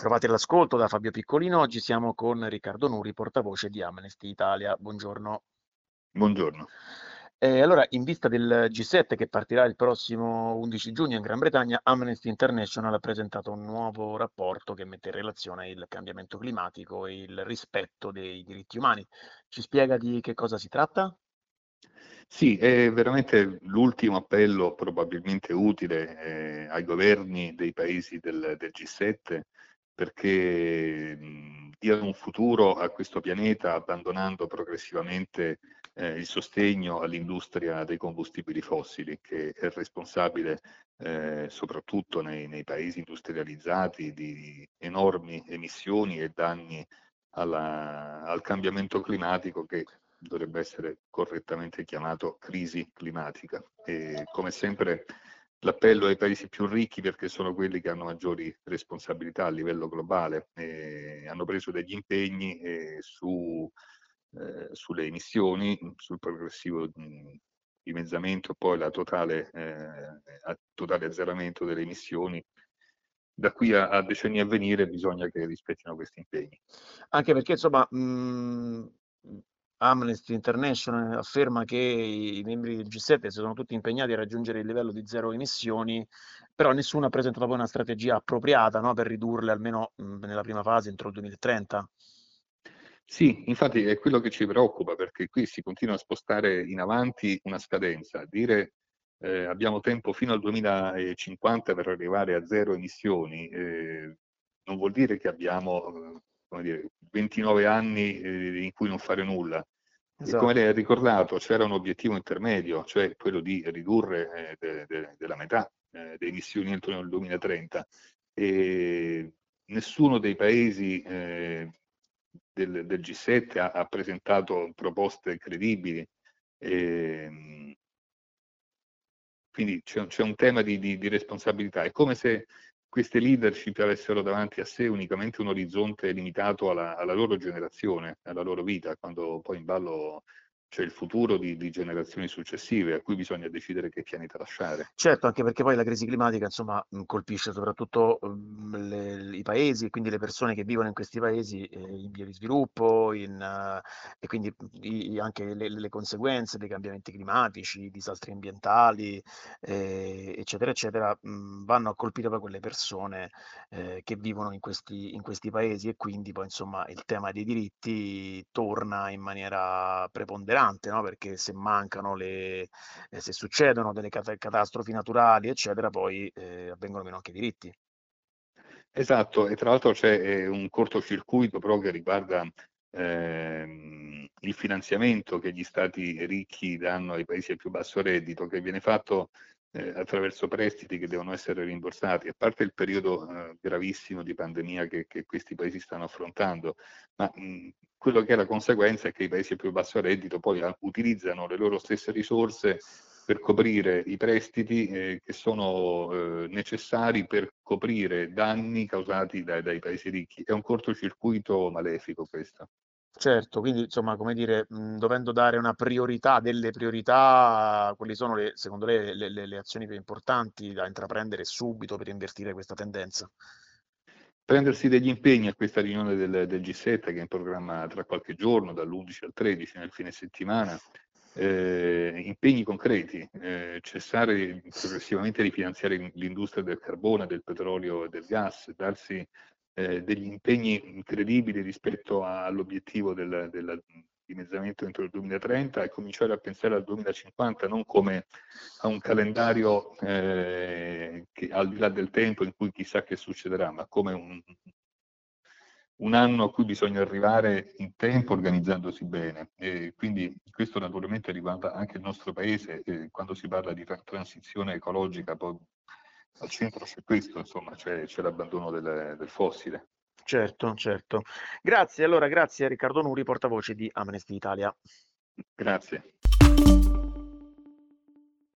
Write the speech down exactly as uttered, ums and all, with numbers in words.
Bentrovati all'ascolto da Fabio Piccolino. Oggi siamo con Riccardo Nuri, portavoce di Amnesty Italia. Buongiorno. Buongiorno. Eh, allora, in vista del G sette che partirà il prossimo undici giugno in Gran Bretagna, Amnesty International ha presentato un nuovo rapporto che mette in relazione il cambiamento climatico e il rispetto dei diritti umani. Ci spiega di che cosa si tratta? Sì, è veramente l'ultimo appello probabilmente utile eh, ai governi dei paesi del, del G sette perché mh, diano un futuro a questo pianeta abbandonando progressivamente eh, il sostegno all'industria dei combustibili fossili, che è responsabile eh, soprattutto nei, nei paesi industrializzati di enormi emissioni e danni alla- al cambiamento climatico, che dovrebbe essere correttamente chiamato crisi climatica. E come sempre l'appello ai paesi più ricchi, perché sono quelli che hanno maggiori responsabilità a livello globale, e hanno preso degli impegni eh, su, eh, sulle emissioni, sul progressivo mh, dimezzamento e poi la totale, eh, totale azzeramento delle emissioni. Da qui a, a decenni a venire bisogna che rispettino questi impegni. Anche perché, insomma, mh, Amnesty International afferma che i membri del G sette si sono tutti impegnati a raggiungere il livello di zero emissioni, però nessuno ha presentato poi una strategia appropriata, no, per ridurle almeno mh, nella prima fase entro il duemilatrenta. Sì, infatti è quello che ci preoccupa, perché qui si continua a spostare in avanti una scadenza, dire eh, abbiamo tempo fino al duemilacinquanta per arrivare a zero emissioni, eh, non vuol dire che abbiamo eh, come dire, ventinove anni eh, in cui non fare nulla. E come lei Esatto. ha ricordato, c'era un obiettivo intermedio, cioè quello di ridurre eh, de, de, della metà eh, le emissioni entro il duemilatrenta. E nessuno dei paesi eh, del, del G sette ha, ha presentato proposte credibili. E, quindi c'è, c'è un tema di, di, di responsabilità. È come se queste leadership avessero davanti a sé unicamente un orizzonte limitato alla, alla loro generazione, alla loro vita, quando poi in ballo c'è il futuro di, di generazioni successive a cui bisogna decidere che pianeta lasciare. Certo, anche perché poi la crisi climatica, insomma, mh, colpisce soprattutto mh, le- i paesi e quindi le persone che vivono in questi paesi eh, in via di sviluppo, in, eh, e quindi i- i- anche le, le conseguenze dei cambiamenti climatici, disastri ambientali, eh, eccetera, eccetera, mh, vanno a colpire poi quelle persone eh, che vivono in questi, in questi paesi e quindi poi, insomma, il tema dei diritti torna in maniera preponderante, no? Perché se mancano le eh, se succedono delle cata- catastrofi naturali, eccetera, poi eh, avvengono meno anche i diritti. Esatto, e tra l'altro c'è eh, un cortocircuito però che riguarda ehm, il finanziamento che gli stati ricchi danno ai paesi a più basso reddito, che viene fatto eh, attraverso prestiti che devono essere rimborsati, a parte il periodo eh, gravissimo di pandemia che, che questi paesi stanno affrontando, ma mh, quello che è la conseguenza è che i paesi a più basso reddito poi ah, utilizzano le loro stesse risorse per coprire i prestiti eh, che sono eh, necessari per coprire danni causati dai, dai paesi ricchi. È un cortocircuito malefico questo. Certo, quindi insomma, come dire, mh, dovendo dare una priorità, delle priorità, quali sono le, secondo lei le, le- le azioni più importanti da intraprendere subito per invertire questa tendenza? Prendersi degli impegni a questa riunione del, del G sette che è in programma tra qualche giorno, dall'undici al tredici, nel fine settimana, eh, impegni concreti, eh, cessare progressivamente di finanziare l'industria del carbone, del petrolio e del gas, darsi eh, degli impegni incredibili rispetto all'obiettivo del, del dimezzamento entro il duemilatrenta e cominciare a pensare al duemilacinquanta non come a un calendario eh, che al di là del tempo in cui chissà che succederà, ma come un, un anno a cui bisogna arrivare in tempo organizzandosi bene. E quindi questo naturalmente riguarda anche il nostro paese, eh, quando si parla di tra- transizione ecologica, poi al centro c'è questo, insomma, c'è, c'è l'abbandono del, del fossile. Certo, certo. Grazie, allora grazie a Riccardo Nuri, portavoce di Amnesty Italia. Grazie.